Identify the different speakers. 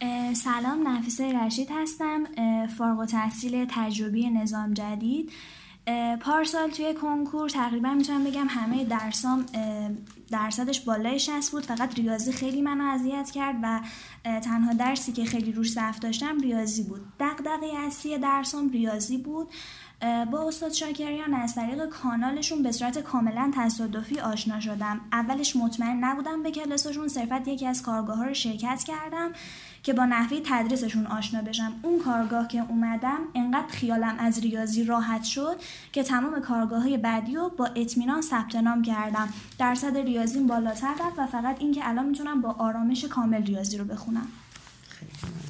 Speaker 1: سلام، نفیسه رشید هستم، فارغ التحصیل تجربی نظام جدید. پارسال توی کنکور تقریبا میتونم بگم همه درسام درصدش بالای 60 بود. فقط ریاضی خیلی منو اذیت کرد و تنها درسی که خیلی روش ضعف داشتم ریاضی بود. دغدغه اصلی درسام ریاضی بود. با استاد شاکریان از طریق کانالشون به صورت کاملا تصادفی آشنا شدم. اولش مطمئن نبودم به کلاسشون، صرفت یکی از کارگاه‌ها رو شرکت کردم که با نحوه تدریسشون آشنا بشم. اون کارگاه که اومدم انقدر خیالم از ریاضی راحت شد که تمام کارگاه‌های بعدی رو با اطمینان ثبت نام کردم. درصد ریاضیم بالاتر رفت و فقط این که الان میتونم با آرامش کامل ریاضی رو بخونم.
Speaker 2: خیلی